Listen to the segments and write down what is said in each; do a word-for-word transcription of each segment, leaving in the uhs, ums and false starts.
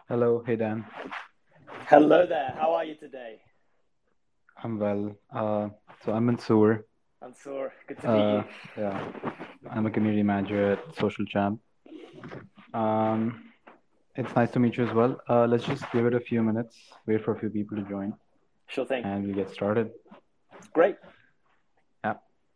Hello, hey Dan. Hello there. How are you today? I'm well. Uh, so I'm Mansoor. Mansoor, good to meet Uh, you. yeah, I'm a community manager at Social Champ. Um, it's nice to meet you as well. Uh, let's just give it a few minutes, wait for a few people to join, Sure thing. and we'll get started. Great. Yeah.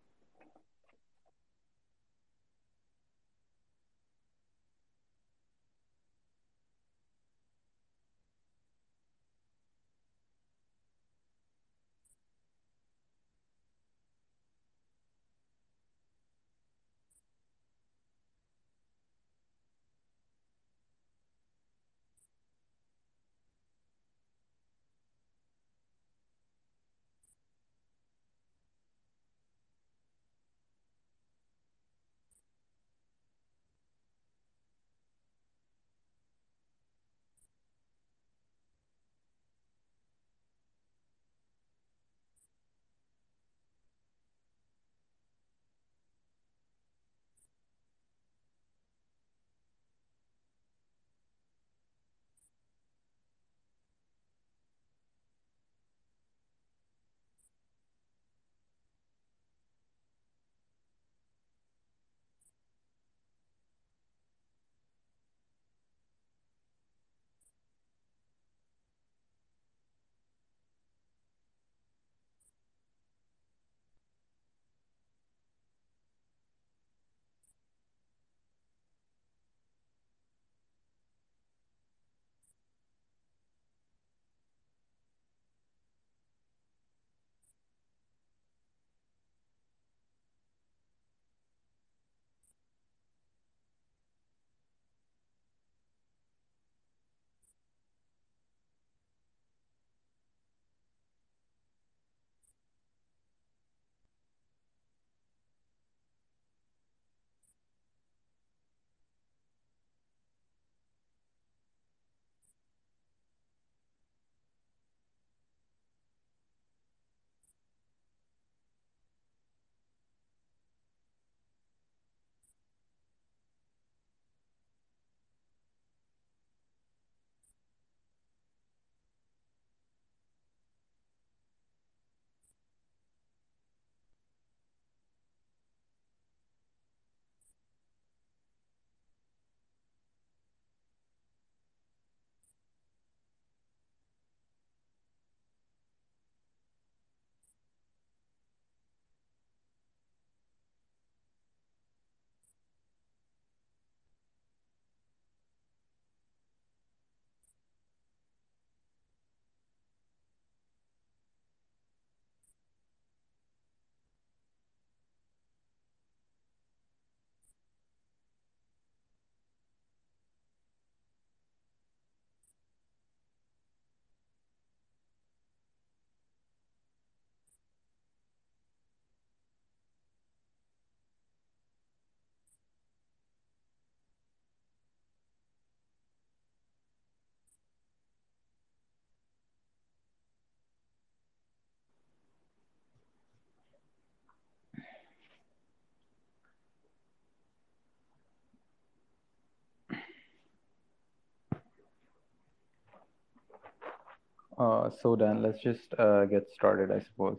Uh, so Dan, let's just uh, get started, I suppose.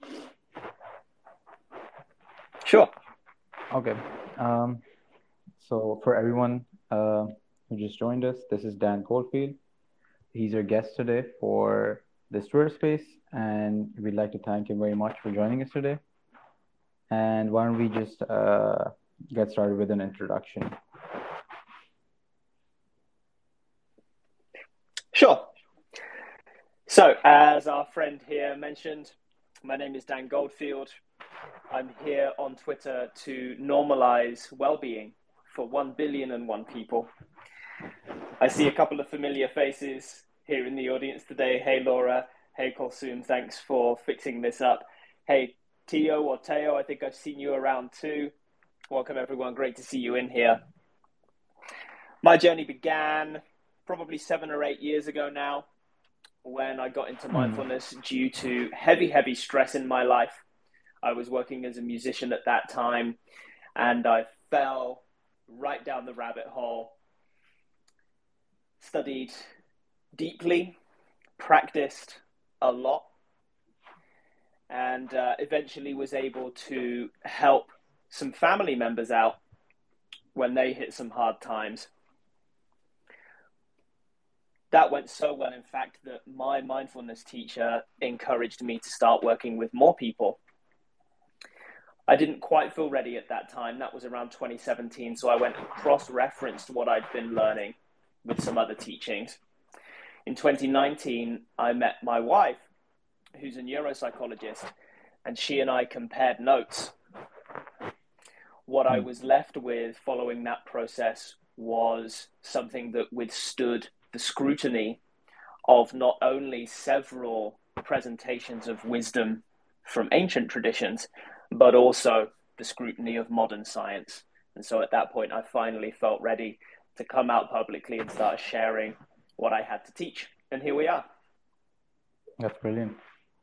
Sure. Okay. Um, so for everyone uh, who just joined us, this is Dan Goldfield. He's our guest today for this tour space, and we'd like to thank him very much for joining us today. And why don't we just uh, get started with an introduction? Sure. So, as our friend here mentioned, my name is Dan Goldfield. I'm here on Twitter to normalize well-being for one billion and one people. I see a couple of familiar faces here in the audience today. Hey, Laura. Hey, Kulsoom. Thanks for fixing this up. Hey, Tio or Teo, I think I've seen you around too. Welcome, everyone. Great to see you in here. My journey began probably seven or eight years ago now when I got into Hmm. mindfulness due to heavy, heavy stress in my life. I was working as a musician at that time and I fell right down the rabbit hole. Studied deeply, practiced a lot, and uh, eventually was able to help some family members out when they hit some hard times. That went so well, in fact, that my mindfulness teacher encouraged me to start working with more people. I didn't quite feel ready at that time. That was around twenty seventeen. So I went and cross-referenced what I'd been learning with some other teachings. In twenty nineteen, I met my wife, who's a neuropsychologist, and she and I compared notes. What I was left with following that process was something that withstood the scrutiny of not only several presentations of wisdom from ancient traditions, but also the scrutiny of modern science. And so at that point, I finally felt ready to come out publicly and start sharing what I had to teach. And here we are. That's brilliant.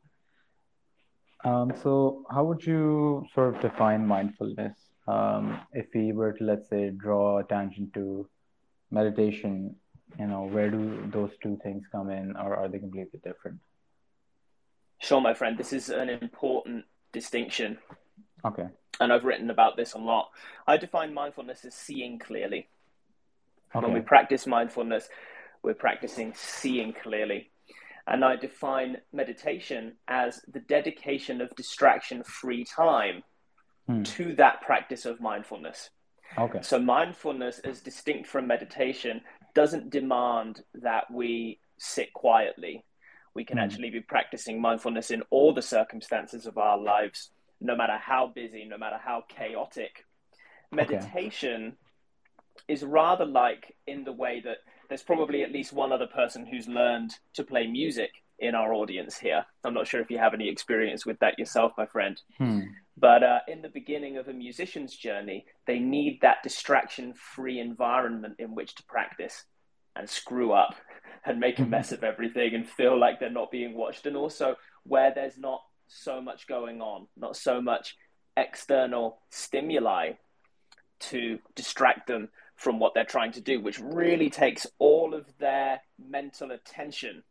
Um, so how would you sort of define mindfulness? Um, if we were to, let's say, draw attention to meditation, you know, where do those two things come in, or are they completely different? Sure, my friend, this is an important distinction. Okay. And I've written about this a lot. I define mindfulness as seeing clearly. Okay. When we practice mindfulness, we're practicing seeing clearly. And I define meditation as the dedication of distraction-free time hmm. to that practice of mindfulness. Okay. So mindfulness, as distinct from meditation, doesn't demand that we sit quietly. We can hmm. actually be practicing mindfulness in all the circumstances of our lives, no matter how busy, no matter how chaotic. Meditation okay. is rather like in the way that there's probably at least one other person who's learned to play music in our audience here. I'm not sure if you have any experience with that yourself, my friend. Hmm. But uh, in the beginning of a musician's journey, they need that distraction-free environment in which to practice and screw up and make a mess of everything and feel like they're not being watched. And also where there's not so much going on, not so much external stimuli to distract them from what they're trying to do, which really takes all of their mental attention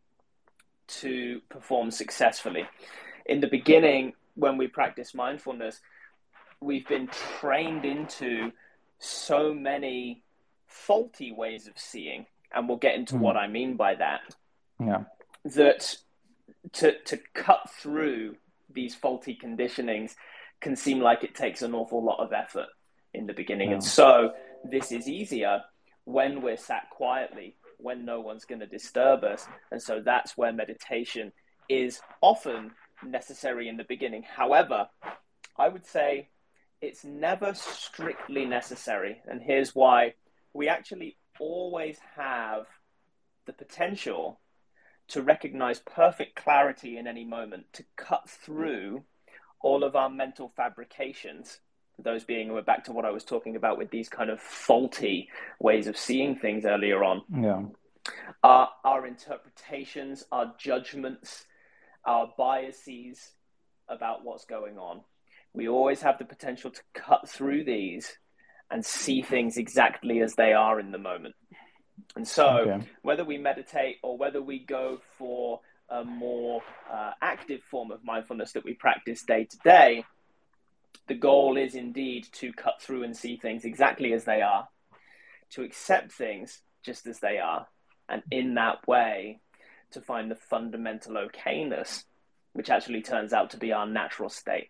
to perform successfully. In the beginning, when we practice mindfulness, we've been trained into so many faulty ways of seeing, and we'll get into mm. what I mean by that. Yeah. That to to cut through these faulty conditionings can seem like it takes an awful lot of effort in the beginning. Yeah. And so this is easier when we're sat quietly, when no one's going to disturb us. And so that's where meditation is often necessary in the beginning. However, I would say it's never strictly necessary. And here's why. We actually always have the potential to recognize perfect clarity in any moment, to cut through all of our mental fabrications, those being, we're back to what I was talking about with these kind of faulty ways of seeing things earlier on. Yeah. Our, our interpretations, our judgments, our biases about what's going on. We always have the potential to cut through these and see things exactly as they are in the moment. And so okay. whether we meditate or whether we go for a more uh, active form of mindfulness that we practice day to day, the goal is indeed to cut through and see things exactly as they are, to accept things just as they are, and in that way to find the fundamental okayness, which actually turns out to be our natural state.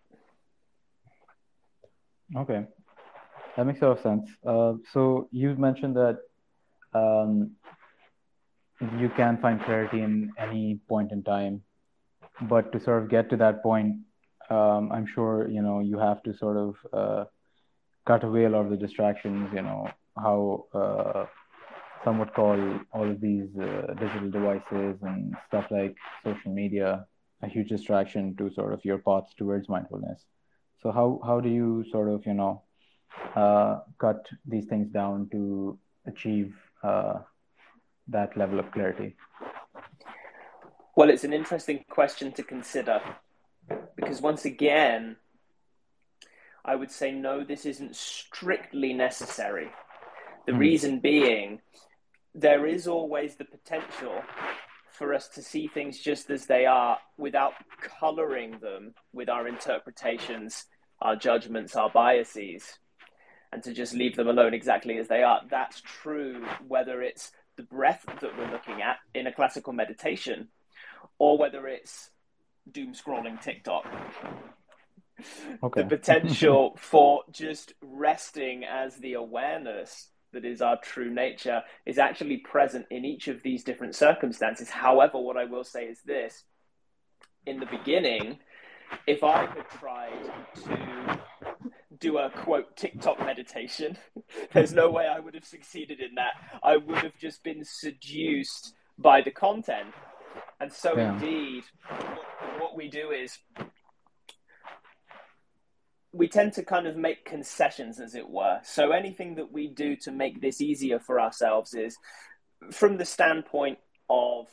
Okay, that makes a lot of sense. Uh, so you mentioned that um, you can find clarity in any point in time, but to sort of get to that point, um, I'm sure, you know, you have to sort of uh, cut away a lot of the distractions, you know, how uh, some would call all of these uh, digital devices and stuff like social media a huge distraction to sort of your path towards mindfulness. So how, how do you sort of, you know, uh, cut these things down to achieve uh, that level of clarity? Well, it's an interesting question to consider, because once again, I would say, no, this isn't strictly necessary. The hmm. reason being, there is always the potential for us to see things just as they are without coloring them with our interpretations, our judgments, our biases, and to just leave them alone exactly as they are. That's true whether it's the breath that we're looking at in a classical meditation or whether it's doom scrolling TikTok. Okay. The potential for just resting as the awareness that is our true nature is actually present in each of these different circumstances. However, what I will say is this: in the beginning, if I had tried to do a quote TikTok meditation, there's no way I would have succeeded in that. I would have just been seduced by the content. And so yeah. indeed, what, what we do is we tend to kind of make concessions, as it were. So anything that we do to make this easier for ourselves is from the standpoint of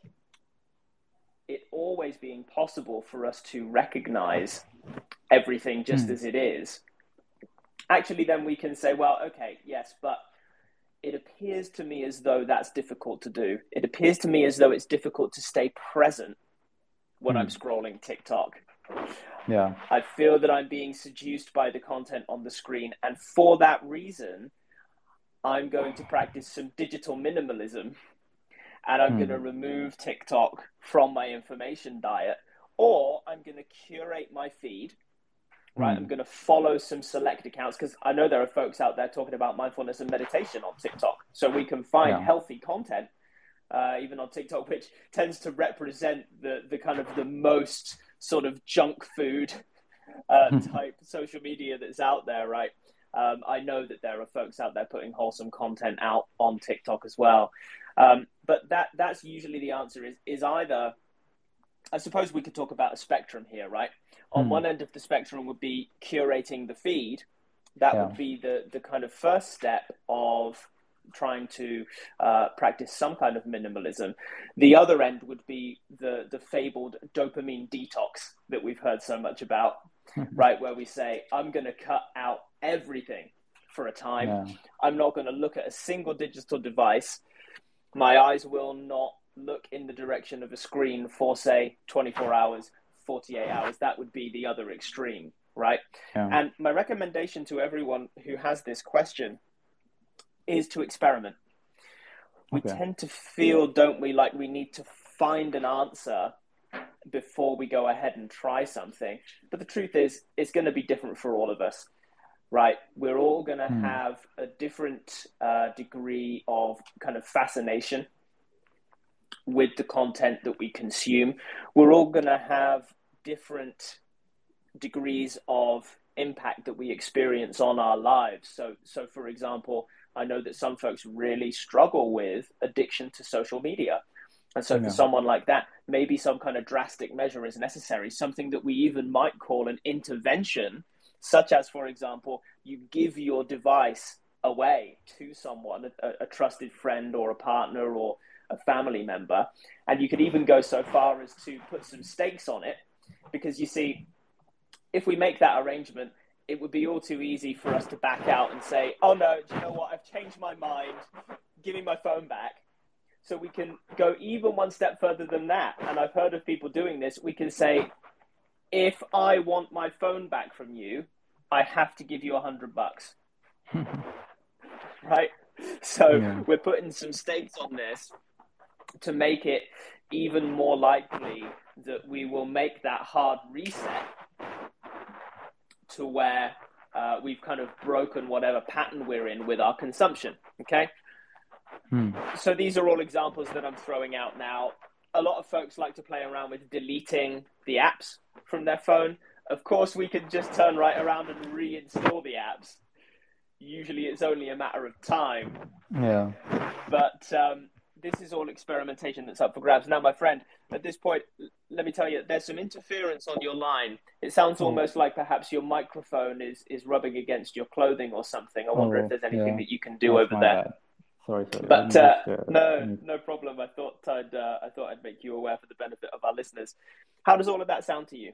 it always being possible for us to recognize everything just mm. as it is. Actually, then we can say, well, okay, yes, but it appears to me as though that's difficult to do. It appears to me as though it's difficult to stay present when mm. I'm scrolling TikTok. Yeah. I feel that I'm being seduced by the content on the screen. And for that reason, I'm going to practice some digital minimalism and I'm mm. going to remove TikTok from my information diet, or I'm going to curate my feed, right? Mm. I'm going to follow some select accounts because I know there are folks out there talking about mindfulness and meditation on TikTok. So we can find yeah. healthy content, uh, even on TikTok, which tends to represent the, the kind of the most sort of junk food uh, type social media that's out there, right? Um, I know that there are folks out there putting wholesome content out on TikTok as well. Um, but that that's usually the answer is, is either, I suppose we could talk about a spectrum here, right? On mm. one end of the spectrum would be curating the feed. That yeah. would be the, the kind of first step of trying to uh, practice some kind of minimalism. The other end would be the, the fabled dopamine detox that we've heard so much about, right? Where we say, I'm going to cut out everything for a time. Yeah. I'm not going to look at a single digital device. My eyes will not look in the direction of a screen for, say, twenty-four hours, forty-eight hours. That would be the other extreme, right? Yeah. And my recommendation to everyone who has this question is to experiment. We okay. tend to feel, don't we, like we need to find an answer before we go ahead and try something. But the truth is, it's going to be different for all of us, right? We're all going to hmm. have a different uh, degree of kind of fascination with the content that we consume. We're all going to have different degrees of impact that we experience on our lives. So, so for example, I know that some folks really struggle with addiction to social media. And so yeah. for someone like that, maybe some kind of drastic measure is necessary, something that we even might call an intervention, such as, for example, you give your device away to someone, a, a trusted friend or a partner or a family member. And you could even go so far as to put some stakes on it, because you see, if we make that arrangement, it would be all too easy for us to back out and say, oh no, do you know what? I've changed my mind. Give me my phone back. So we can go even one step further than that. And I've heard of people doing this. We can say, if I want my phone back from you, I have to give you a hundred bucks. Right? So yeah. we're putting some stakes on this to make it even more likely that we will make that hard reset to where uh, we've kind of broken whatever pattern we're in with our consumption, okay? Hmm. So these are all examples that I'm throwing out now. A lot of folks like to play around with deleting the apps from their phone. Of course, we can just turn right around and reinstall the apps. Usually it's only a matter of time. Yeah. But um, this is all experimentation that's up for grabs. Now, my friend, at this point, let me tell you, there's some interference on your line. It sounds oh. almost like perhaps your microphone is, is rubbing against your clothing or something. I wonder oh, if there's anything yeah. that you can do That's over there. Bad. Sorry, sorry. But uh, just, uh, no, no problem. I thought I'd uh, I thought I'd make you aware for the benefit of our listeners. How does all of that sound to you?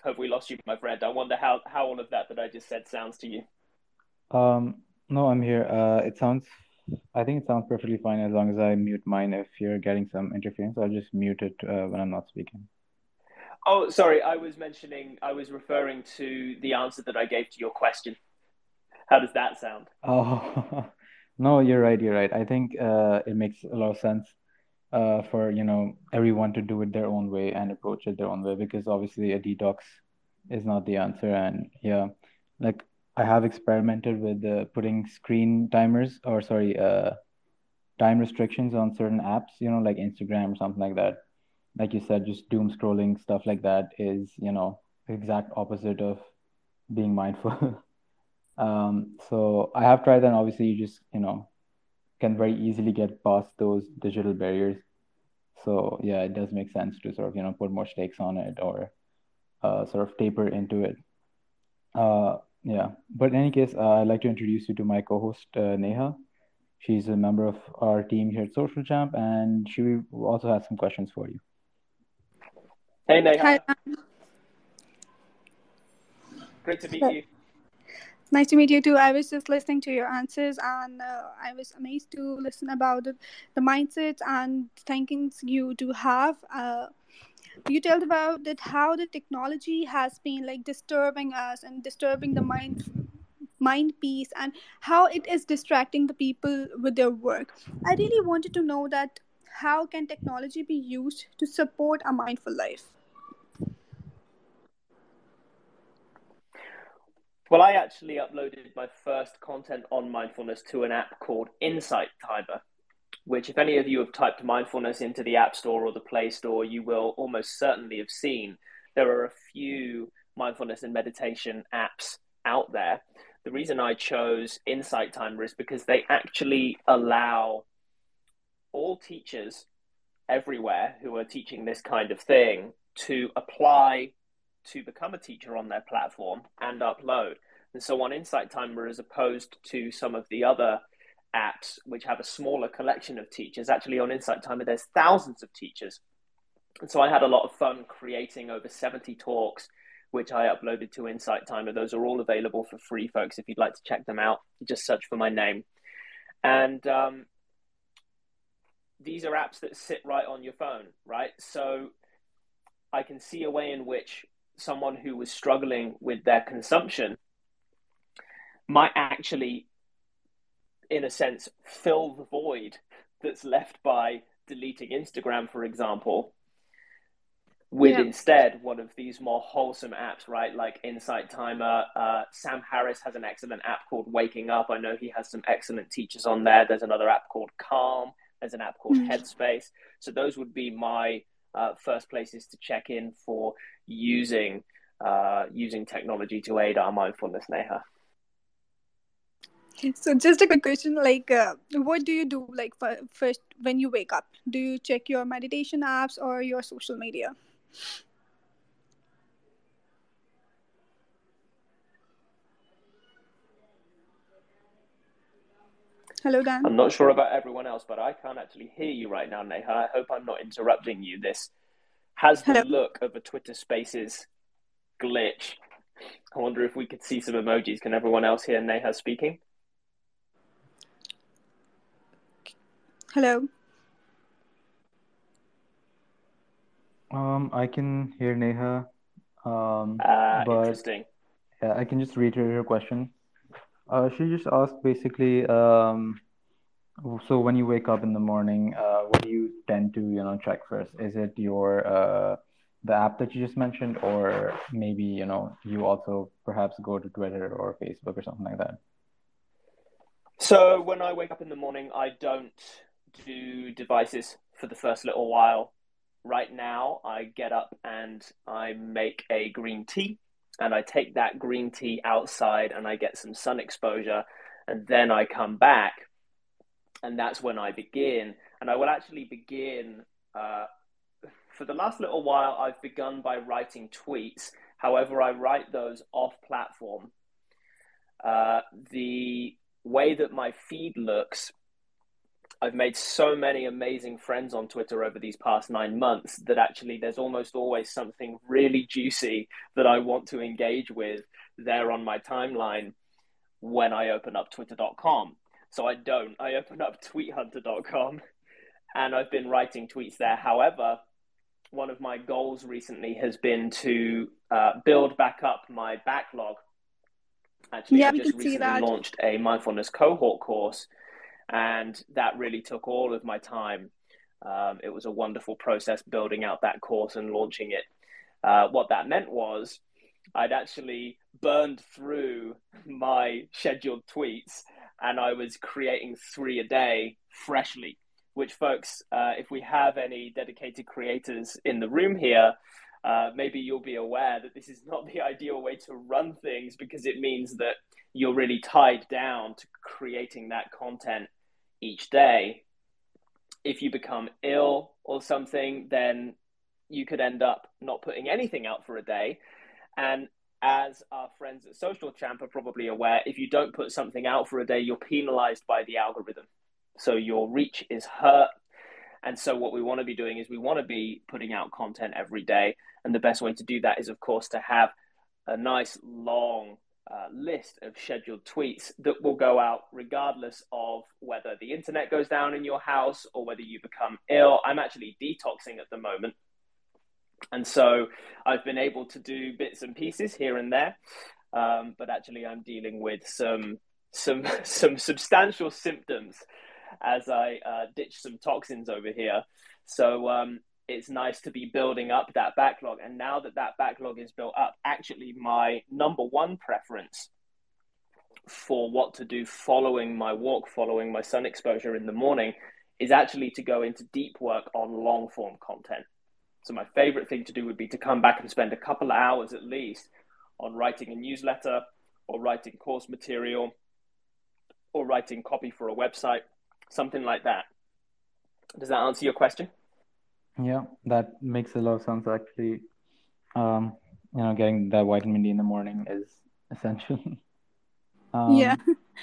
have we lost you, my friend? I wonder how, how all of that that I just said sounds to you. Um, no, I'm here. Uh, it sounds, I think it sounds perfectly fine as long as I mute mine. If you're getting some interference, I'll just mute it uh, when I'm not speaking. Oh, sorry. I was mentioning, I was referring to the answer that I gave to your question. How does that sound? Oh, no, you're right. You're right. I think uh, it makes a lot of sense uh, for, you know, everyone to do it their own way and approach it their own way because obviously a detox is not the answer. And yeah, like I have experimented with uh, putting screen timers or sorry, uh, time restrictions on certain apps, you know, like Instagram or something like that. Like you said, just doom scrolling, stuff like that is, you know, the exact opposite of being mindful. Um, so I have tried that. And obviously, you just, you know, can very easily get past those digital barriers. So yeah, it does make sense to sort of, you know, put more stakes on it or uh, sort of taper into it. Uh, yeah. But in any case, uh, I'd like to introduce you to my co-host, uh, Neha. She's a member of our team here at Social Champ, and she also has some questions for you. Hey, Hi, Neha. Dan. Great to meet Hello. you. Nice to meet you too. I was just listening to your answers, and uh, I was amazed to listen about the, the mindsets and thinkings you do have. Uh, you told about that how the technology has been like disturbing us and disturbing the mind mind peace, and how it is distracting the people with their work. I really wanted to know that how can technology be used to support a mindful life? Well, I actually uploaded my first content on mindfulness to an app called Insight Timer, which, if any of you have typed mindfulness into the App Store or the Play Store, you will almost certainly have seen there are a few mindfulness and meditation apps out there. The reason I chose Insight Timer is because they actually allow all teachers everywhere who are teaching this kind of thing to apply to become a teacher on their platform and upload. And so on Insight Timer, as opposed to some of the other apps which have a smaller collection of teachers, actually on Insight Timer, there's thousands of teachers. And so I had a lot of fun creating over seventy talks, which I uploaded to Insight Timer. Those are all available for free, folks. If you'd like to check them out, just search for my name. And um, these are apps that sit right on your phone, right? So I can see a way in which someone who was struggling with their consumption might actually, in a sense, fill the void that's left by deleting Instagram, for example, with Yeah. instead one of these more wholesome apps, right? Like Insight Timer. Uh, Sam Harris has an excellent app called Waking Up. I know he has some excellent teachers on there. There's another app called Calm. There's an app called Mm. Headspace. So those would be my uh, first places to check in for using uh, using technology to aid our mindfulness, Neha. So just a quick question, like, uh, what do you do, like, f- first when you wake up? Do you check your meditation apps or your social media? Hello, Dan. I'm not sure about everyone else, but I can't actually hear you right now, Neha. I hope I'm not interrupting you. This has the Hello. look of a Twitter Spaces glitch. I wonder if we could see some emojis. Can everyone else hear Neha speaking? Hello. Um, I can hear Neha, um, Uh, but interesting. yeah, I can just reiterate her question. Uh, she just asked basically, um, so when you wake up in the morning, uh, what do you tend to, you know, check first? Is it your uh, the app that you just mentioned, or maybe, you know, you also perhaps go to Twitter or Facebook or something like that? So when I wake up in the morning, I don't do devices for the first little while. Right now, I get up and I make a green tea, and I take that green tea outside and I get some sun exposure, and then I come back, and that's when I begin. And I will actually begin uh, for the last little while. I've begun by writing tweets. However, I write those off platform. Uh, the way that my feed looks I've made so many amazing friends on Twitter over these past nine months that actually there's almost always something really juicy that I want to engage with there on my timeline when I open up twitter dot com. So I don't. I open up tweet hunter dot com and I've been writing tweets there. However, one of my goals recently has been to uh, build back up my backlog. Actually, Yeah, I we just can see recently that. launched a mindfulness cohort course, and that really took all of my time. Um, it was a wonderful process building out that course and launching it. Uh, what that meant was I'd actually burned through my scheduled tweets and I was creating three a day freshly, which folks, uh, if we have any dedicated creators in the room here, uh, maybe you'll be aware that this is not the ideal way to run things, because it means that you're really tied down to creating that content each day. If you become ill or something, then you could end up not putting anything out for a day. And as our friends at Social Champ are probably aware, if you don't put something out for a day, you're penalized by the algorithm. So your reach is hurt. And so what we want to be doing is we want to be putting out content every day. And the best way to do that is, of course, to have a nice long uh, list of scheduled tweets that will go out regardless of whether the internet goes down in your house or whether you become ill. I'm actually detoxing at the moment. And so I've been able to do bits and pieces here and there. Um, but actually, I'm dealing with some some some substantial symptoms as I uh, ditch some toxins over here. So um, it's nice to be building up that backlog. And now that that backlog is built up, actually my number one preference for what to do following my walk, following my sun exposure in the morning, is actually to go into deep work on long form content. So my favorite thing to do would be to come back and spend a couple of hours at least on writing a newsletter or writing course material or writing copy for a website, something like that. Does that answer your question? Yeah, that makes a lot of sense actually. Um, you know, getting that vitamin D in the morning is essential. um, Yeah.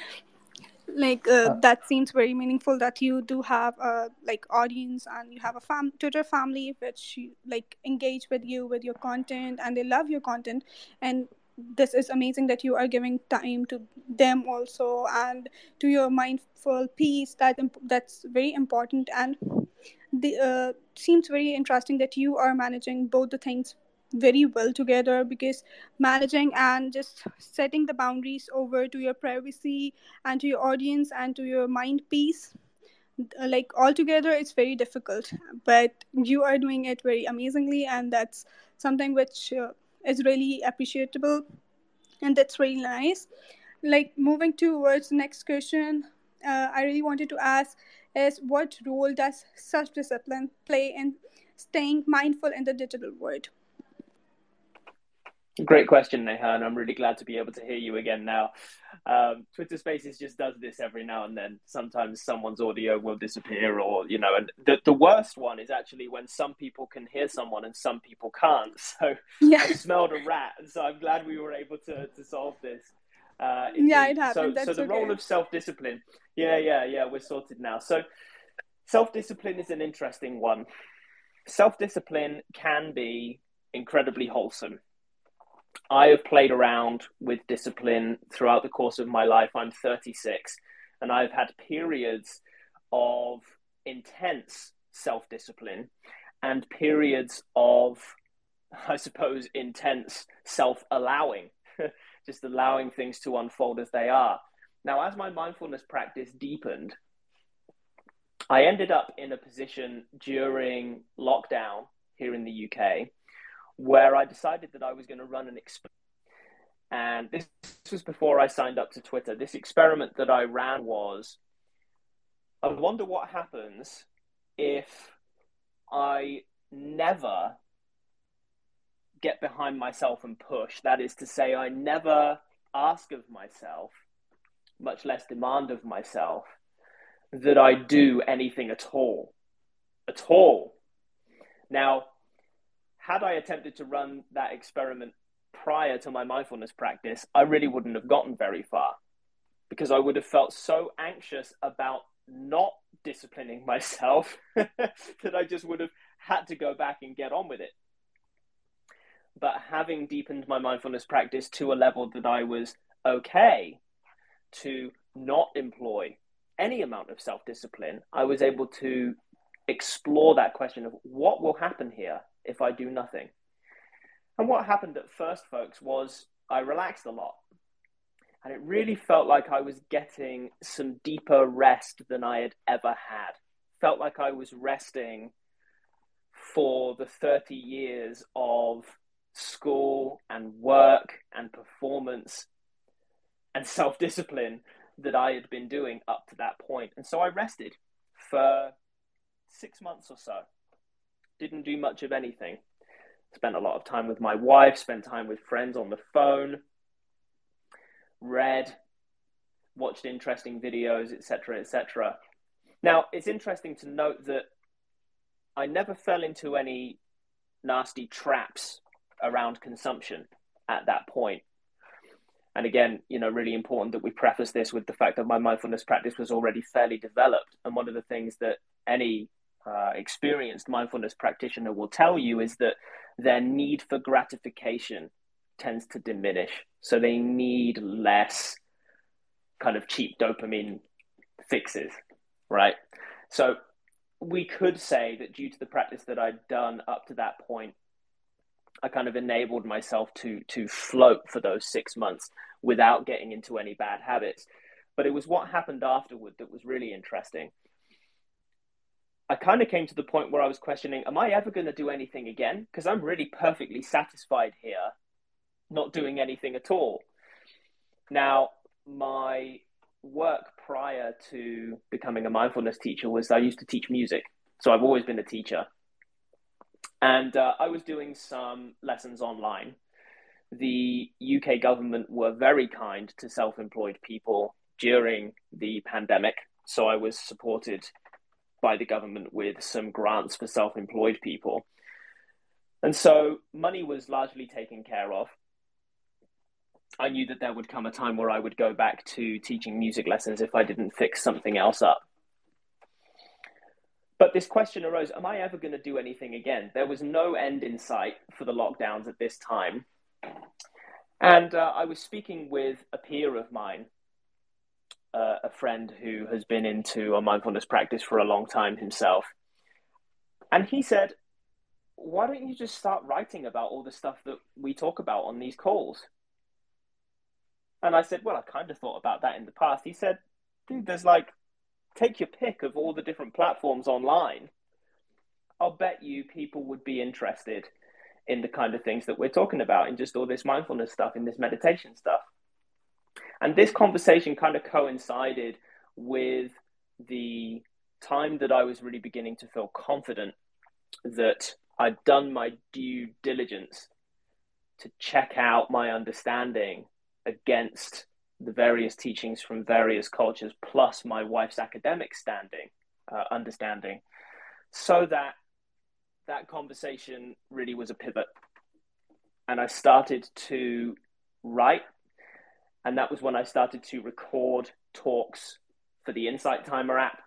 Like uh, uh, that seems very meaningful that you do have a like audience and you have a fam Twitter family which you, like engage with you with your content and they love your content, and this is amazing that you are giving time to them also and to your mindful piece. That imp- that's very important, and the uh, seems very interesting that you are managing both the things very well together, because managing and just setting the boundaries over to your privacy and to your audience and to your mind piece, uh, like all together it's very difficult, but you are doing it very amazingly, and that's something which uh, is really appreciable, and that's really nice. Like moving towards the next question, uh, I really wanted to ask is what role does self-discipline play in staying mindful in the digital world? Great question, Neha, I'm really glad to be able to hear you again now. Um, Twitter Spaces just does this every now and then. Sometimes someone's audio will disappear, or, you know, and the, the worst one is actually when some people can hear someone and some people can't. So Yeah. I smelled a rat, so I'm glad we were able to, to solve this. Uh, Yeah, indeed. it happened. So, so That's the role okay. of self-discipline. Yeah, yeah, yeah, we're sorted now. So self-discipline is an interesting one. Self-discipline can be incredibly wholesome. I have played around with discipline throughout the course of my life. I'm thirty-six, and I've had periods of intense self-discipline and periods of, I suppose, intense self-allowing, just allowing things to unfold as they are. Now, as my mindfulness practice deepened, I ended up in a position during lockdown here in the U K where I decided that I was going to run an experiment. And this, this was before I signed up to Twitter. This experiment that I ran was, I wonder what happens if I never get behind myself and push. That is to say, I never ask of myself, much less demand of myself, that I do anything at all. At all. Now, had I attempted to run that experiment prior to my mindfulness practice, I really wouldn't have gotten very far, because I would have felt so anxious about not disciplining myself that I just would have had to go back and get on with it. But having deepened my mindfulness practice to a level that I was okay to not employ any amount of self-discipline, I was able to explore that question of what will happen here if I do nothing. And what happened at first, folks, was I relaxed a lot. And it really felt like I was getting some deeper rest than I had ever had. Felt like I was resting for the thirty years of school and work and performance and self-discipline that I had been doing up to that point. And so I rested for six months or so. Didn't do much of anything. Spent a lot of time with my wife, spent time with friends on the phone, read, watched interesting videos, et cetera, et cetera. Now, it's interesting to note that I never fell into any nasty traps around consumption at that point. And again, you know, really important that we preface this with the fact that my mindfulness practice was already fairly developed. And one of the things that any uh, experienced mindfulness practitioner will tell you is that their need for gratification tends to diminish. So they need less kind of cheap dopamine fixes, right? So we could say that due to the practice that I'd done up to that point, I kind of enabled myself to to float for those six months without getting into any bad habits. But it was what happened afterward that was really interesting. I kind of came to the point where I was questioning, am I ever going to do anything again? Because I'm really perfectly satisfied here, not doing anything at all. Now, my work prior to becoming a mindfulness teacher was I used to teach music. So I've always been a teacher. And uh, I was doing some lessons online. The U K government were very kind to self-employed people during the pandemic. So I was supported by the government with some grants for self-employed people. And so money was largely taken care of. I knew that there would come a time where I would go back to teaching music lessons if I didn't fix something else up. But this question arose, am I ever going to do anything again? There was no end in sight for the lockdowns at this time. And uh, I was speaking with a peer of mine, uh, a friend who has been into a mindfulness practice for a long time himself. And he said, why don't you just start writing about all the stuff that we talk about on these calls? And I said, well, I kind of thought about that in the past. He said, dude, there's like, take your pick of all the different platforms online. I'll bet you people would be interested in the kind of things that we're talking about, in just all this mindfulness stuff, in this meditation stuff. And this conversation kind of coincided with the time that I was really beginning to feel confident that I'd done my due diligence to check out my understanding against the various teachings from various cultures, plus my wife's academic standing, uh, understanding, so that that conversation really was a pivot. And I started to write, and that was when I started to record talks for the Insight Timer app.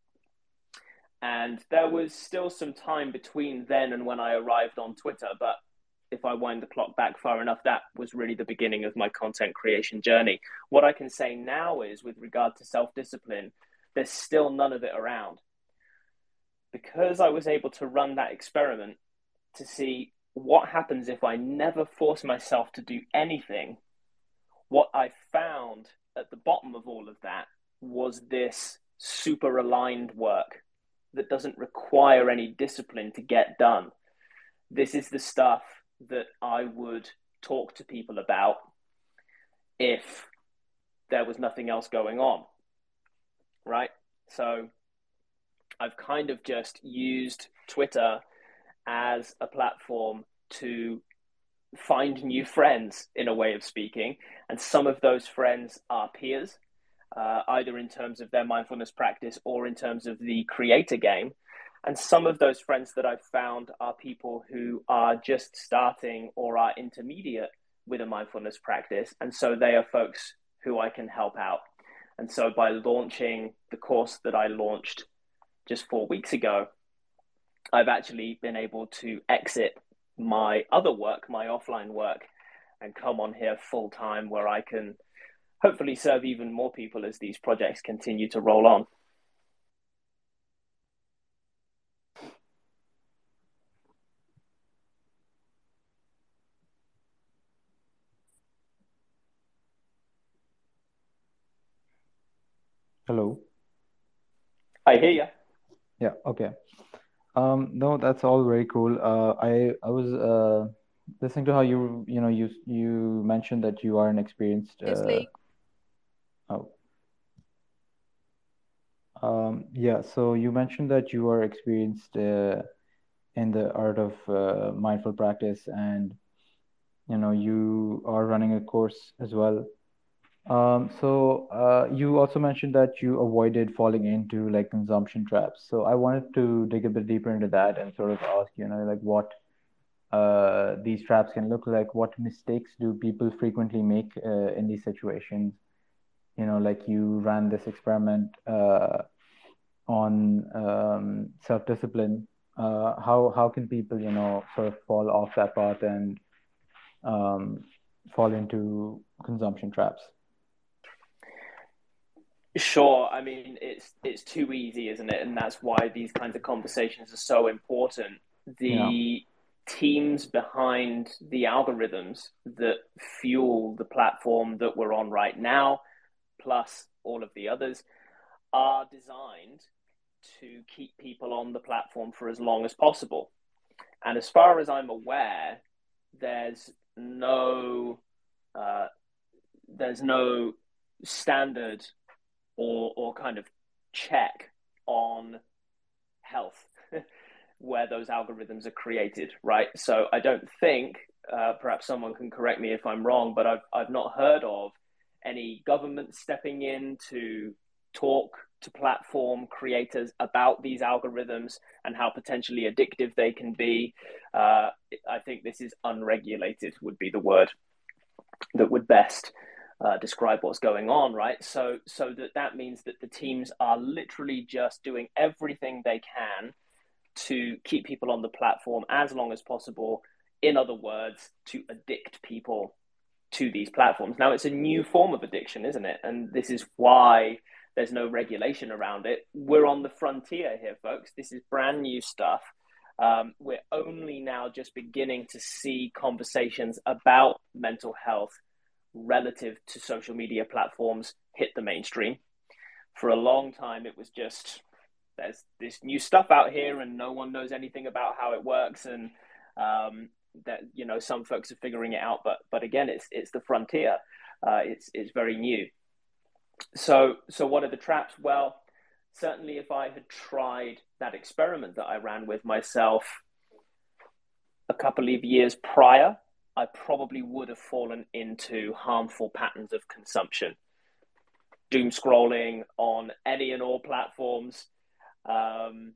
And there was still some time between then and when I arrived on Twitter, but if I wind the clock back far enough, that was really the beginning of my content creation journey. What I can say now is, with regard to self-discipline, there's still none of it around. Because I was able to run that experiment to see what happens if I never force myself to do anything, what I found at the bottom of all of that was this super aligned work that doesn't require any discipline to get done. This is the stuff that I would talk to people about if there was nothing else going on, right? So I've kind of just used Twitter as a platform to find new friends, in a way of speaking. And some of those friends are peers, uh, either in terms of their mindfulness practice or in terms of the creator game. And some of those friends that I've found are people who are just starting or are intermediate with a mindfulness practice. And so they are folks who I can help out. And so by launching the course that I launched just four weeks ago, I've actually been able to exit my other work, my offline work, and come on here full time, where I can hopefully serve even more people as these projects continue to roll on. Hello. I hear you. Yeah. Okay. Um, no, that's all very cool. Uh, I I was uh, listening to how you you know you you mentioned that you are an experienced. It's Uh, like oh, um, yeah. So you mentioned that you are experienced uh, in the art of uh, mindful practice, and you know you are running a course as well. Um, so uh, you also mentioned that you avoided falling into like consumption traps. So I wanted to dig a bit deeper into that and sort of ask, you know, like what uh, these traps can look like. What mistakes do people frequently make uh, in these situations? You know, like you ran this experiment uh, on um, self-discipline. Uh, how how can people, you know, sort of fall off that path and um, fall into consumption traps? Sure. I mean, it's it's too easy, isn't it? And that's why these kinds of conversations are so important. Yeah. The teams behind the algorithms that fuel the platform that we're on right now, plus all of the others, are designed to keep people on the platform for as long as possible. And as far as I'm aware, there's no uh, there's no standard or or kind of check on health where those algorithms are created, right? So I don't think, uh, perhaps someone can correct me if I'm wrong, but I've I've not heard of any government stepping in to talk to platform creators about these algorithms and how potentially addictive they can be. Uh, I think this is unregulated, would be the word that would best uh, describe what's going on, right? So, so that that means that the teams are literally just doing everything they can to keep people on the platform as long as possible. In other words, to addict people to these platforms. Now, it's a new form of addiction, isn't it? And this is why there's no regulation around it. We're on the frontier here, folks. This is brand new stuff. Um, we're only now just beginning to see conversations about mental health relative to social media platforms hit the mainstream. For a long time, it was just, there's this new stuff out here and no one knows anything about how it works, and um, that, you know, some folks are figuring it out, but but again, it's it's the frontier. Uh, it's it's very new. So so what are the traps? Well, certainly if I had tried that experiment that I ran with myself a couple of years prior, I probably would have fallen into harmful patterns of consumption, doom scrolling on any and all platforms. Um,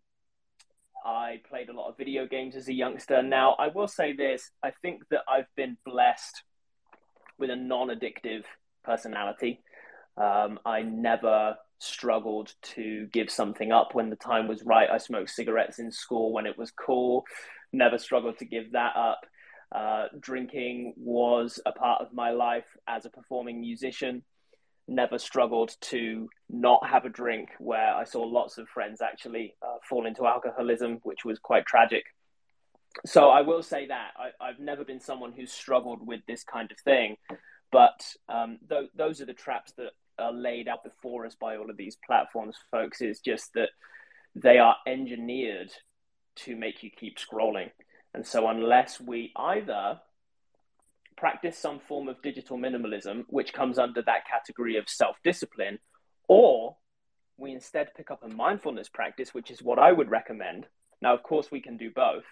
I played a lot of video games as a youngster. Now, I will say this, I think that I've been blessed with a non-addictive personality. Um, I never struggled to give something up when the time was right. I smoked cigarettes in school when it was cool, never struggled to give that up. Uh, drinking was a part of my life as a performing musician. Never struggled to not have a drink, where I saw lots of friends actually uh, fall into alcoholism, which was quite tragic. So I will say that I, I've never been someone who's struggled with this kind of thing, but um, th- those are the traps that are laid out before us by all of these platforms, folks. Is just that they are engineered to make you keep scrolling. And so unless we either practice some form of digital minimalism, which comes under that category of self-discipline, or we instead pick up a mindfulness practice, which is what I would recommend. Now, of course, we can do both.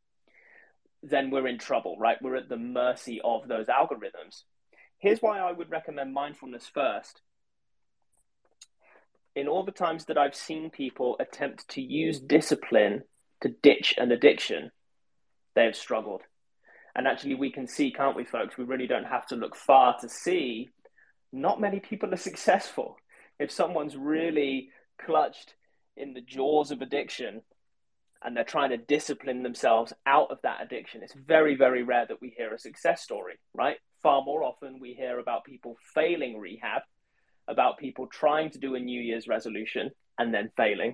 Then we're in trouble, right? We're at the mercy of those algorithms. Here's why I would recommend mindfulness first. In all the times that I've seen people attempt to use discipline to ditch an addiction, they have struggled. And actually, we can see, can't we, folks? We really don't have to look far to see not many people are successful. If someone's really clutched in the jaws of addiction and they're trying to discipline themselves out of that addiction, it's very, very rare that we hear a success story, right? Far more often we hear about people failing rehab, about people trying to do a New Year's resolution and then failing.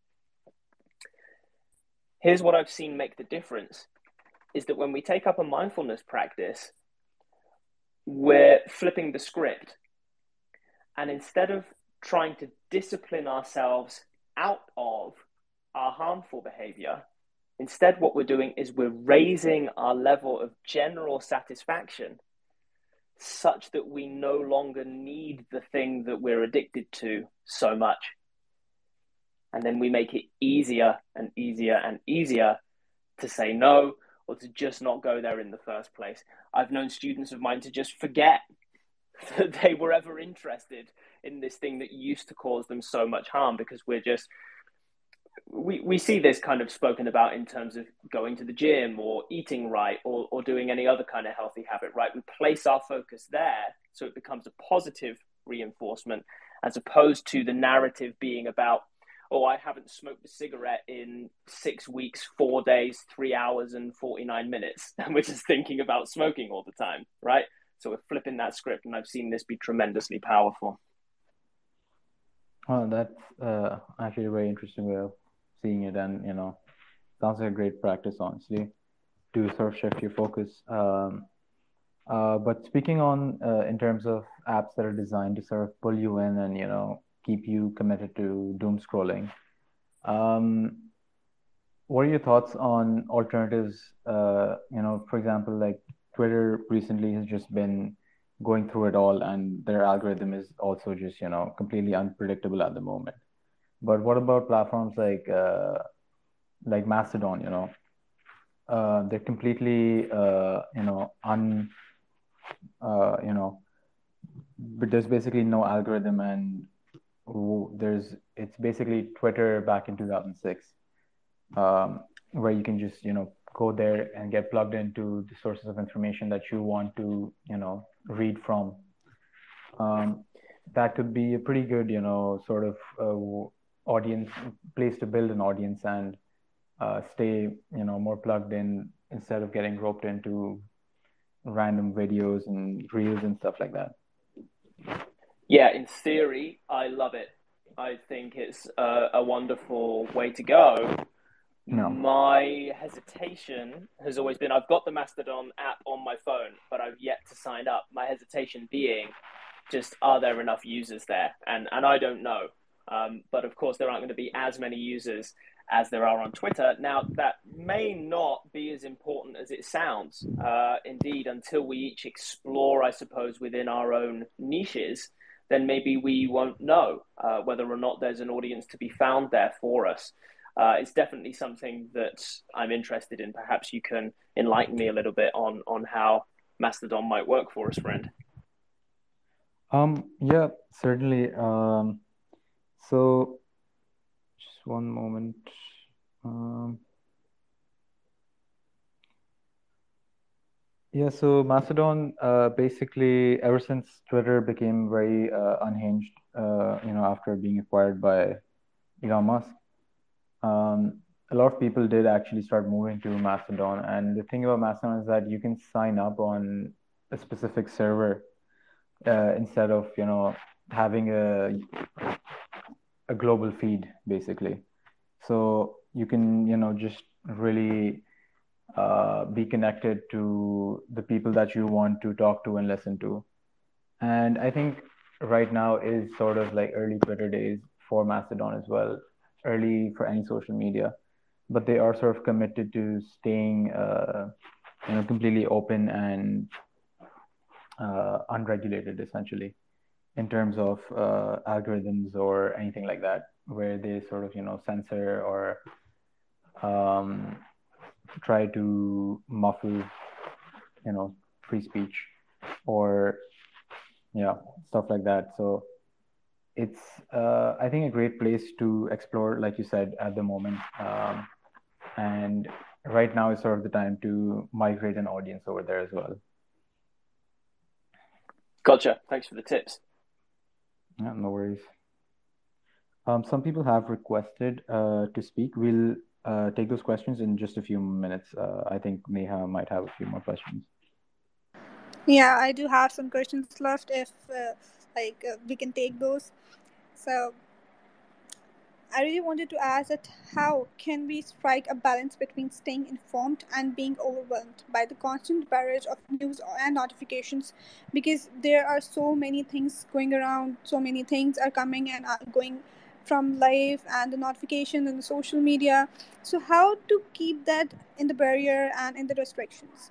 Here's what I've seen make the difference, is that when we take up a mindfulness practice, we're flipping the script. And instead of trying to discipline ourselves out of our harmful behavior, instead what we're doing is we're raising our level of general satisfaction such that we no longer need the thing that we're addicted to so much. And then we make it easier and easier and easier to say no, or to just not go there in the first place. I've known students of mine to just forget that they were ever interested in this thing that used to cause them so much harm, because we're just, we, we see this kind of spoken about in terms of going to the gym or eating right, or, or doing any other kind of healthy habit, right? We place our focus there so it becomes a positive reinforcement, as opposed to the narrative being about, oh, I haven't smoked a cigarette in six weeks, four days, three hours and forty-nine minutes. And we're just thinking about smoking all the time, right? So we're flipping that script, and I've seen this be tremendously powerful. Oh, that's uh, actually a very interesting way of seeing it. And, you know, sounds like a great practice, honestly, to sort of shift your focus. Um, uh, but speaking on, uh, in terms of apps that are designed to sort of pull you in and, you know, keep you committed to doom scrolling, um, what are your thoughts on alternatives? Uh, you know, for example, like Twitter recently has just been going through it all, and their algorithm is also just, you know, completely unpredictable at the moment. But what about platforms like uh, like Mastodon? You know, uh, they're completely uh, you know un uh, you know, but there's basically no algorithm, and there's it's basically Twitter back in two thousand six, um, where you can just, you know, go there and get plugged into the sources of information that you want to, you know, read from. Um, that could be a pretty good, you know, sort of uh, audience place to build an audience and uh, stay, you know, more plugged in, instead of getting roped into random videos and reels and stuff like that. Yeah, in theory, I love it. I think it's a, a wonderful way to go. No. My hesitation has always been, I've got the Mastodon app on my phone, but I've yet to sign up. My hesitation being just, are there enough users there? And and I don't know. Um, but of course, there aren't going to be as many users as there are on Twitter. Now, that may not be as important as it sounds. Uh, indeed, until we each explore, I suppose, within our own niches, then maybe we won't know uh, whether or not there's an audience to be found there for us. Uh, it's definitely something that I'm interested in. Perhaps you can enlighten me a little bit on on how Mastodon might work for us, friend. Um, yeah, certainly. Um, so, just one moment. Um, yeah, so Mastodon, uh, basically, ever since Twitter became very uh, unhinged, uh, you know, after being acquired by Elon Musk, um, a lot of people did actually start moving to Mastodon. And the thing about Mastodon is that you can sign up on a specific server uh, instead of, you know, having a a global feed, basically. So you can, you know, just really uh, be connected to the people that you want to talk to and listen to. And I think right now is sort of like early Twitter days for Mastodon as well, early for any social media, but they are sort of committed to staying, uh, you know, completely open and uh, unregulated, essentially, in terms of uh, algorithms or anything like that, where they sort of, you know, censor or um, try to muffle, you know, free speech or, yeah, stuff like that. So it's, uh, I think, a great place to explore, like you said, at the moment. Um, and right now is sort of the time to migrate an audience over there as well. Gotcha. Thanks for the tips. Yeah, no worries. Um, some people have requested uh, to speak. We'll uh, take those questions in just a few minutes. Uh, I think Neha might have a few more questions. Yeah, I do have some questions left. If uh, like uh, we can take those. So I really wanted to ask that how can we strike a balance between staying informed and being overwhelmed by the constant barrage of news and notifications? Because there are so many things going around, so many things are coming and are going from live and the notifications and the social media. So, how to keep that in the barrier and in the restrictions?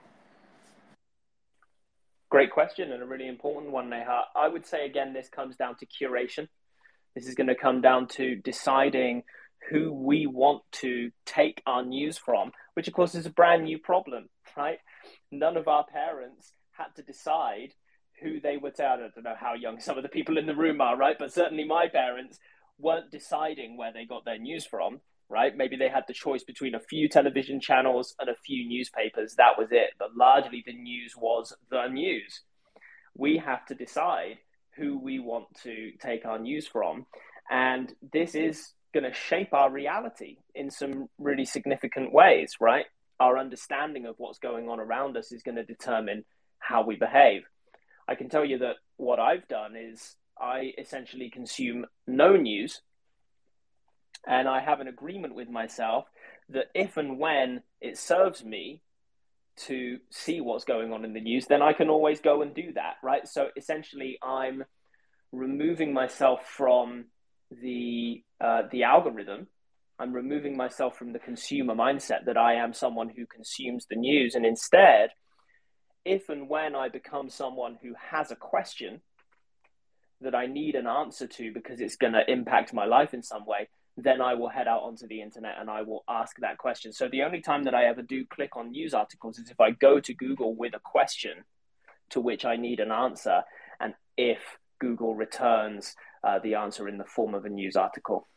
Great question and a really important one, Neha. I would say, again, this comes down to curation. This is going to come down to deciding who we want to take our news from, which, of course, is a brand new problem, right? None of our parents had to decide who they were to, I don't know how young some of the people in the room are, right? But certainly my parents weren't deciding where they got their news from, right? Maybe they had the choice between a few television channels and a few newspapers. That was it. But largely the news was the news. We have to decide who we want to take our news from. And this is going to shape our reality in some really significant ways, right? Our understanding of what's going on around us is going to determine how we behave. I can tell you that what I've done is I essentially consume no news. And I have an agreement with myself that if and when it serves me to see what's going on in the news, then I can always go and do that, right? So essentially, I'm removing myself from the uh, the algorithm. I'm removing myself from the consumer mindset that I am someone who consumes the news, and instead, if and when I become someone who has a question that I need an answer to because it's going to impact my life in some way, then I will head out onto the internet and I will ask that question. So the only time that I ever do click on news articles is if I go to Google with a question to which I need an answer, and if Google returns uh, the answer in the form of a news article.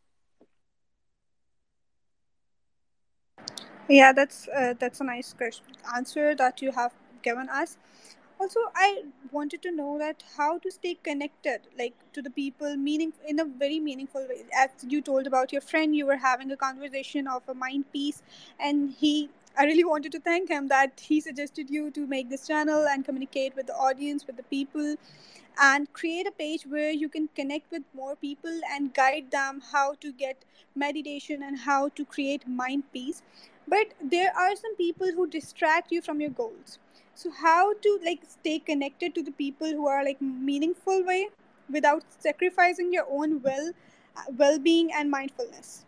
Yeah, that's uh, that's a nice question answer that you have given us. Also, I wanted to know that how to stay connected, like to the people, meaning in a very meaningful way. As you told about your friend, you were having a conversation of a mind piece, and he. I really wanted to thank him that he suggested you to make this channel and communicate with the audience, with the people, and create a page where you can connect with more people and guide them how to get meditation and how to create mind peace. But there are some people who distract you from your goals. So how to like stay connected to the people who are like meaningful way without sacrificing your own well well-being and mindfulness?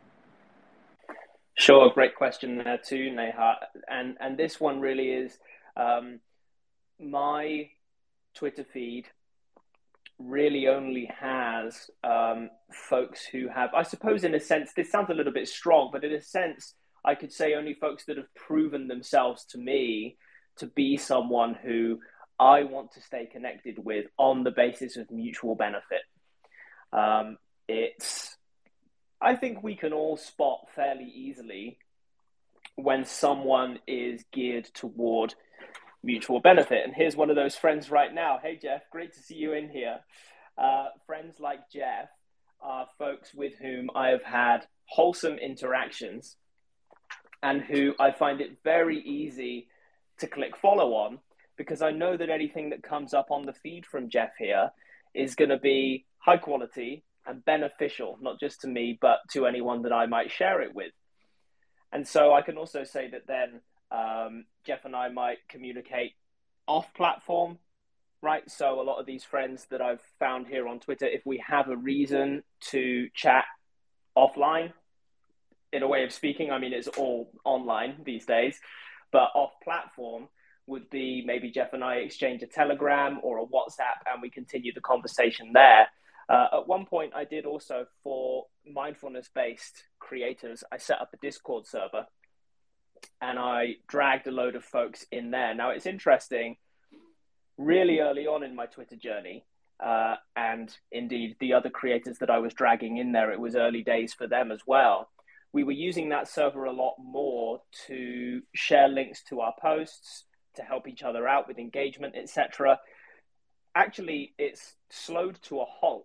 Sure, great question there too, Neha. And and this one really is um, my Twitter feed really only has um, folks who have, I suppose, in a sense, this sounds a little bit strong, but in a sense, I could say only folks that have proven themselves to me to be someone who I want to stay connected with on the basis of mutual benefit. Um, it's, I think we can all spot fairly easily when someone is geared toward mutual benefit. And here's one of those friends right now. Hey, Jeff, great to see you in here. Uh, friends like Jeff are folks with whom I have had wholesome interactions and who I find it very easy to click follow on, because I know that anything that comes up on the feed from Jeff here is going to be high quality and beneficial, not just to me, but to anyone that I might share it with. And so I can also say that then um, Jeff and I might communicate off platform, right? So a lot of these friends that I've found here on Twitter, if we have a reason to chat offline, in a way of speaking, I mean, it's all online these days, but off platform would be maybe Jeff and I exchange a Telegram or a WhatsApp and we continue the conversation there. Uh, at one point, I did also, for mindfulness-based creators, I set up a Discord server and I dragged a load of folks in there. Now, it's interesting, really early on in my Twitter journey, uh, and indeed the other creators that I was dragging in there, it was early days for them as well. We were using that server a lot more to share links to our posts, to help each other out with engagement, et cetera. Actually, it's slowed to a halt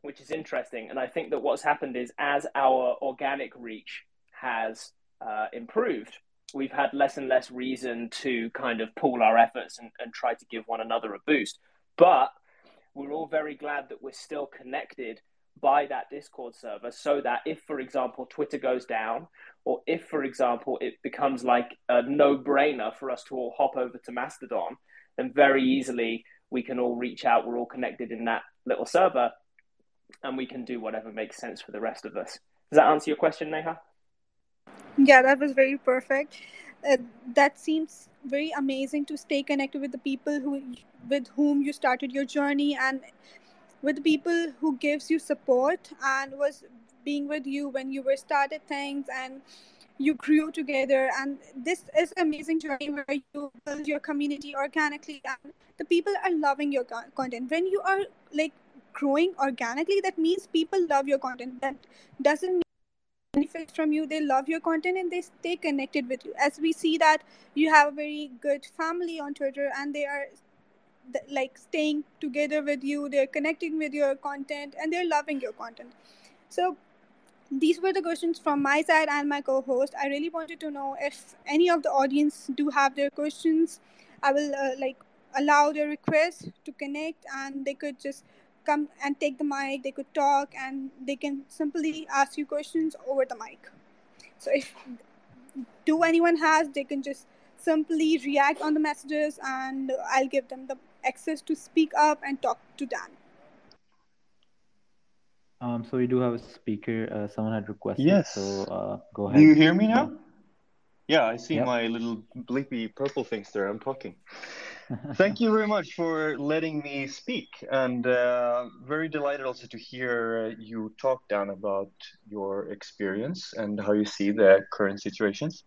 which is interesting. And I think that what's happened is as our organic reach has uh, improved, we've had less and less reason to kind of pool our efforts and, and try to give one another a boost. But we're all very glad that we're still connected by that Discord server, so that if, for example, Twitter goes down, or if, for example, it becomes like a no-brainer for us to all hop over to Mastodon, then very easily we can all reach out. We're all connected in that little server, and we can do whatever makes sense for the rest of us. Does that answer your question, Neha? Yeah, that was very perfect. Uh, that seems very amazing to stay connected with the people who, with whom you started your journey, and with people who gives you support and was being with you when you were started things and you grew together. And this is amazing journey where you build your community organically and the people are loving your co- content. When you are like growing organically, that means people love your content. That doesn't mean benefit from you. They love your content and they stay connected with you, as we see that you have a very good family on Twitter and they are th- like staying together with you, they're connecting with your content and they're loving your content. So these were the questions from my side and my co-host. I really wanted to know if any of the audience do have their questions. I will uh, like allow their request to connect and they could just come and take the mic, they could talk and they can simply ask you questions over the mic. So if do anyone has, they can just simply react on the messages and I'll give them the access to speak up and talk to Dan. Um, so we do have a speaker. Uh, someone had requested, so Yes. uh, go Do you ahead. hear me Yeah. now? Yeah, I see Yep. my little bleepy purple things there. I'm talking. Thank you very much for letting me speak, and uh, very delighted also to hear uh, you talk, Dan, about your experience and how you see the current situations.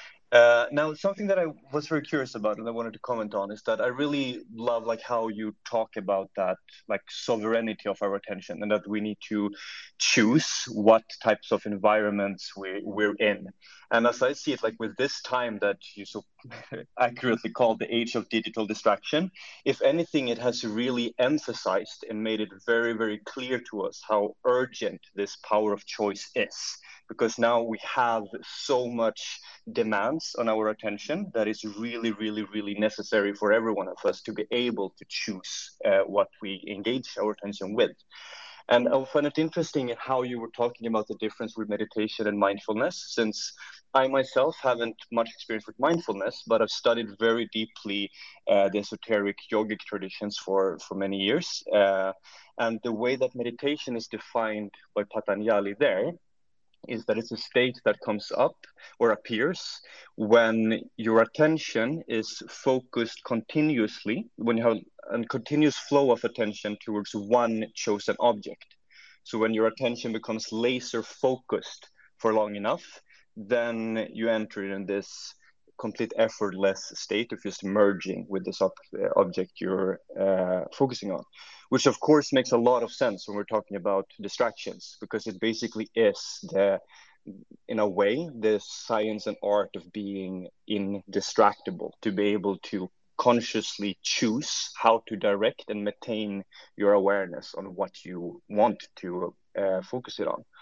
Uh, now, something that I was very curious about and I wanted to comment on is that I really love like how you talk about that like sovereignty of our attention and that we need to choose what types of environments we, we're in. And as I see it, like with this time that you so accurately called the age of digital distraction, if anything, it has really emphasized and made it very, very clear to us how urgent this power of choice is. Because now we have so much demands on our attention that is really, really, really necessary for every one of us to be able to choose uh, what we engage our attention with. And I find it interesting how you were talking about the difference with meditation and mindfulness, since I myself haven't much experience with mindfulness, but I've studied very deeply uh, the esoteric yogic traditions for, for many years. Uh, and the way that meditation is defined by Patanjali there is that it's a state that comes up or appears when your attention is focused continuously, when you have a continuous flow of attention towards one chosen object. So when your attention becomes laser focused for long enough, then you enter in this complete effortless state of just merging with this ob- object you're uh, focusing on, which of course makes a lot of sense when we're talking about distractions, because it basically is the, in a way, the science and art of being indistractable, to be able to consciously choose how to direct and maintain your awareness on what you want to uh, focus it on.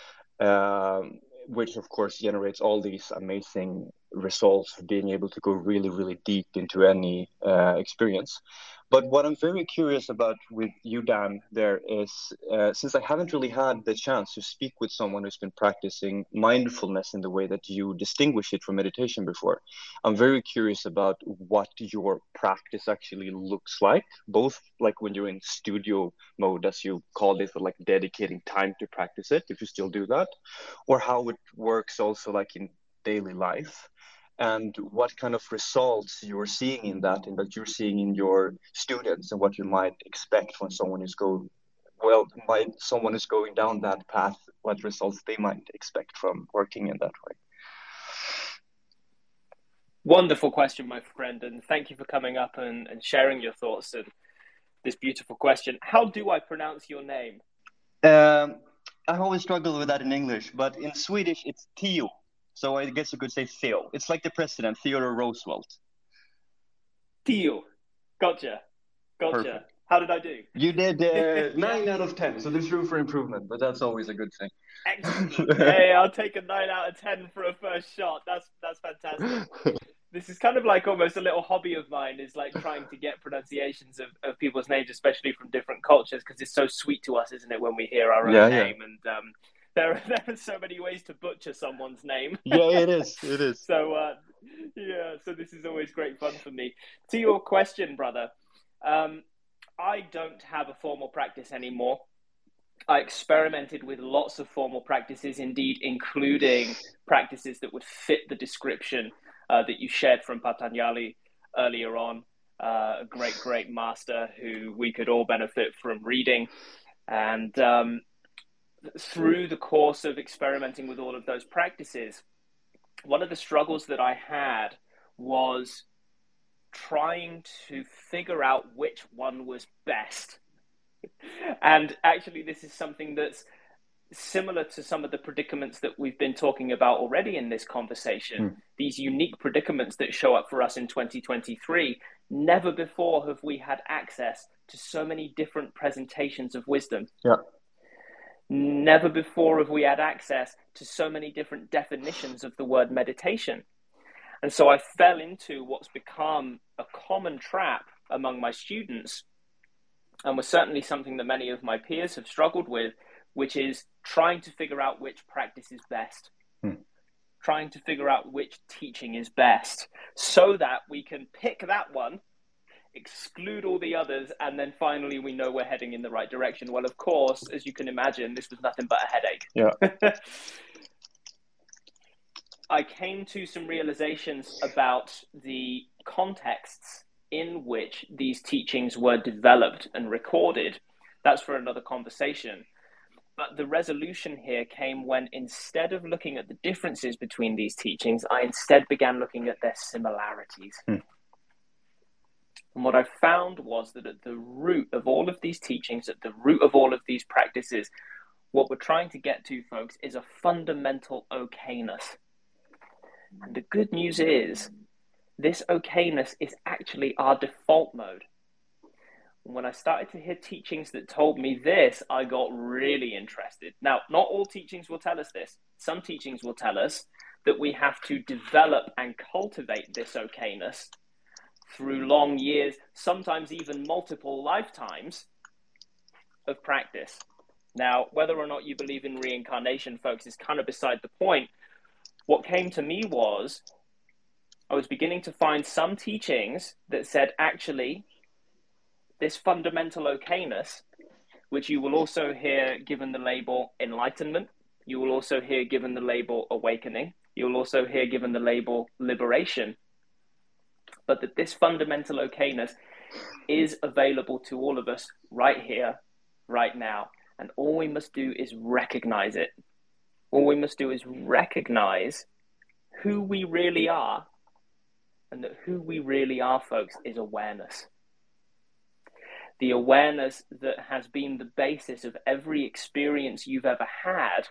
Um, which of course generates all these amazing results for being able to go really, really deep into any uh, experience. But what I'm very curious about with you, Dan, there is, uh, since I haven't really had the chance to speak with someone who's been practicing mindfulness in the way that you distinguish it from meditation before, I'm very curious about what your practice actually looks like, both like when you're in studio mode, as you called it, for like dedicating time to practice it, if you still do that, or how it works also like in daily life, and what kind of results you're seeing in that and that you're seeing in your students, and what you might expect when someone is going well might someone is going down that path, what results they might expect from working in that way. Wonderful question, my friend, and thank you for coming up and, and sharing your thoughts and this beautiful question. How do I pronounce your name? um, I always struggle with that in English, but in Swedish it's Theo. So I guess you could say Theo. It's like the president, Theodore Roosevelt. Theo. Gotcha. Gotcha. Perfect. How did I do? You did uh, nine out of ten, so there's room for improvement, but that's always a good thing. Excellent. Hey, I'll take a nine out of ten for a first shot. That's that's fantastic. This is kind of like almost a little hobby of mine, is like trying to get pronunciations of, of people's names, especially from different cultures, because it's so sweet to us, isn't it, when we hear our own Yeah, name? yeah. And um, there, are, there are so many ways to butcher someone's name. Yeah, it is. It is. So, uh, yeah, so this is always great fun for me. To your question, brother, um, I don't have a formal practice anymore. I experimented with lots of formal practices, indeed, including practices that would fit the description uh, that you shared from Patanjali earlier on, uh, a great, great master who we could all benefit from reading. And um, through the course of experimenting with all of those practices, one of the struggles that I had was trying to figure out which one was best. And actually, this is something that's similar to some of the predicaments that we've been talking about already in this conversation. Mm. These unique predicaments that show up for us in twenty twenty-three. Never before have we had access to so many different presentations of wisdom. Yeah. Never before have we had access to so many different definitions of the word meditation. And so I fell into what's become a common trap among my students, and was certainly something that many of my peers have struggled with, which is trying to figure out which practice is best, hmm. trying to figure out which teaching is best, so that we can pick that one, exclude all the others, and then finally we know we're heading in the right direction. Well, of course, as you can imagine, this was nothing but a headache. Yeah. I came to some realizations about the contexts in which these teachings were developed and recorded. That's for another conversation. But the resolution here came when, instead of looking at the differences between these teachings, I instead began looking at their similarities. Hmm. And what I found was that at the root of all of these teachings, at the root of all of these practices, what we're trying to get to, folks, is a fundamental okayness. And the good news is, this okayness is actually our default mode. When I started to hear teachings that told me this, I got really interested. Now, not all teachings will tell us this. Some teachings will tell us that we have to develop and cultivate this okayness through long years, sometimes even multiple lifetimes of practice. Now, whether or not you believe in reincarnation, folks, is kind of beside the point. What came to me was, I was beginning to find some teachings that said, actually, this fundamental okayness, which you will also hear given the label enlightenment, you will also hear given the label awakening, you will also hear given the label liberation, but that this fundamental okayness is available to all of us right here, right now. And all we must do is recognize it. All we must do is recognize who we really are, and that who we really are, folks, is awareness. The awareness that has been the basis of every experience you've ever had,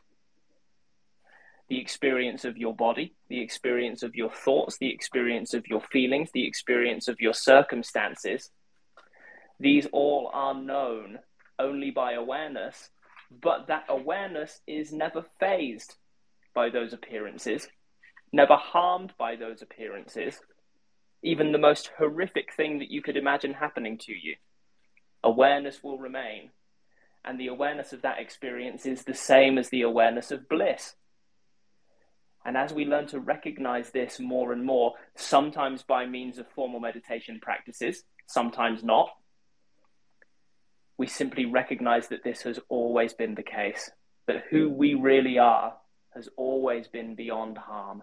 the experience of your body, the experience of your thoughts, the experience of your feelings, the experience of your circumstances. These all are known only by awareness, but that awareness is never fazed by those appearances, never harmed by those appearances, even the most horrific thing that you could imagine happening to you. Awareness will remain. And the awareness of that experience is the same as the awareness of bliss. And as we learn to recognize this more and more, sometimes by means of formal meditation practices, sometimes not, we simply recognize that this has always been the case, that who we really are has always been beyond harm.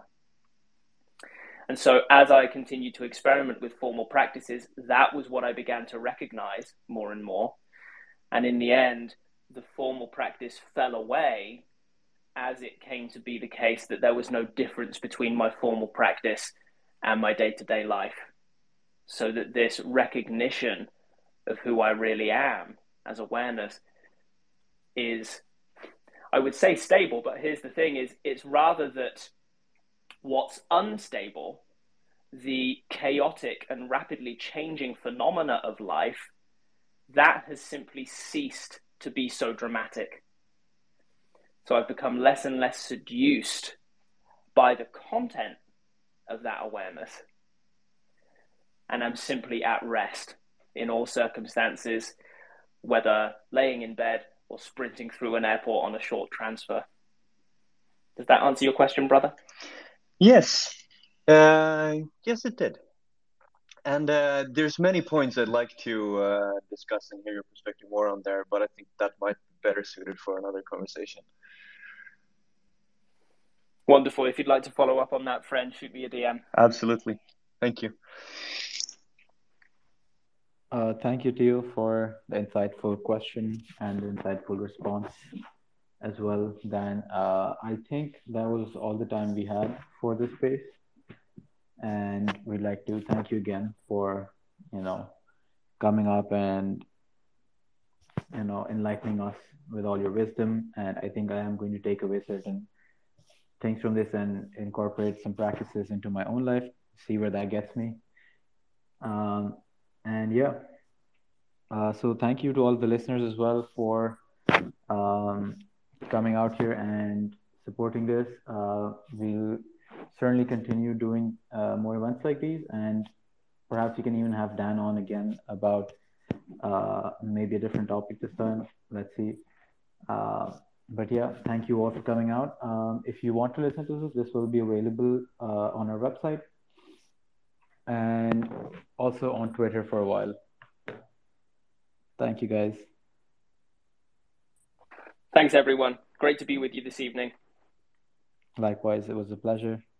And so as I continued to experiment with formal practices, that was what I began to recognize more and more. And in the end, the formal practice fell away as it came to be the case that there was no difference between my formal practice and my day-to-day life. So that this recognition of who I really am as awareness is, I would say, stable, but here's the thing is, it's rather that what's unstable, the chaotic and rapidly changing phenomena of life, that has simply ceased to be so dramatic. So I've become less and less seduced by the content of that awareness. And I'm simply at rest in all circumstances, whether laying in bed or sprinting through an airport on a short transfer. Does that answer your question, brother? Yes. Uh, yes, it did. And uh, there's many points I'd like to uh, discuss and hear your perspective more on there, but I think that might be better suited for another conversation. Wonderful. If you'd like to follow up on that, friend, shoot me a D M. Absolutely. Thank you. Uh, thank you, Theo, for the insightful question and the insightful response as well, Dan. Uh, I think that was all the time we had for this space. And we'd like to thank you again for, you know, coming up and, you know, enlightening us with all your wisdom. And I think I am going to take away certain things from this and incorporate some practices into my own life, see where that gets me. Um, and yeah, uh, so thank you to all the listeners as well for um, coming out here and supporting this. Uh, we'll certainly continue doing uh, more events like these, and perhaps you can even have Dan on again about uh, maybe a different topic this time. Let's see. Uh, but yeah, thank you all for coming out. Um, if you want to listen to this, this will be available uh, on our website and also on Twitter for a while. Thank you, guys. Thanks, everyone. Great to be with you this evening. Likewise, it was a pleasure.